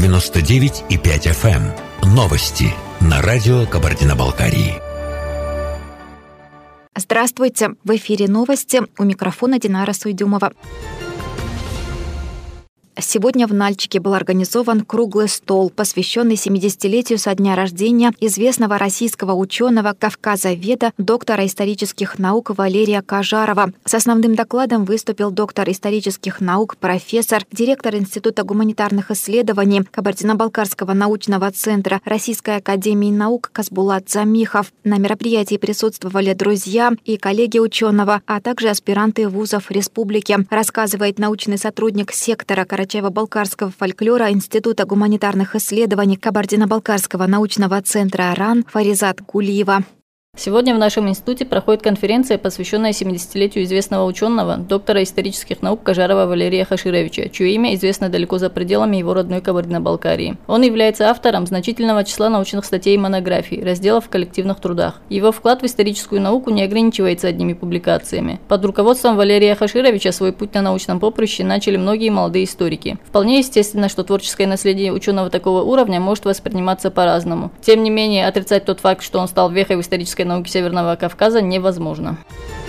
99,5 FM. Новости на радио Кабардино-Балкарии. Здравствуйте! В эфире новости. У микрофона Динара Суйдюмова. Сегодня в Нальчике был организован круглый стол, посвященный 70-летию со дня рождения известного российского ученого, кавказоведа, доктора исторических наук Валерия Кажарова. С основным докладом выступил доктор исторических наук, профессор, директор Института гуманитарных исследований Кабардино-Балкарского научного центра Российской академии наук Казбулат Замихов. На мероприятии присутствовали друзья и коллеги ученого, а также аспиранты вузов республики, рассказывает научный сотрудник сектора Карачаево-Балкарского фольклора Института гуманитарных исследований Кабардино-Балкарского научного центра РАН Фаризат Гулиева. Сегодня в нашем институте проходит конференция, посвященная 70-летию известного ученого, доктора исторических наук Кажарова Валерия Хашировича, чье имя известно далеко за пределами его родной Кабардино-Балкарии. Он является автором значительного числа научных статей и монографий, разделов в коллективных трудах. Его вклад в историческую науку не ограничивается одними публикациями. Под руководством Валерия Хашировича свой путь на научном поприще начали многие молодые историки. Вполне естественно, что творческое наследие ученого такого уровня может восприниматься по-разному. Тем не менее, отрицать тот факт, что он стал вехой в исторической науки Северного Кавказа, невозможно.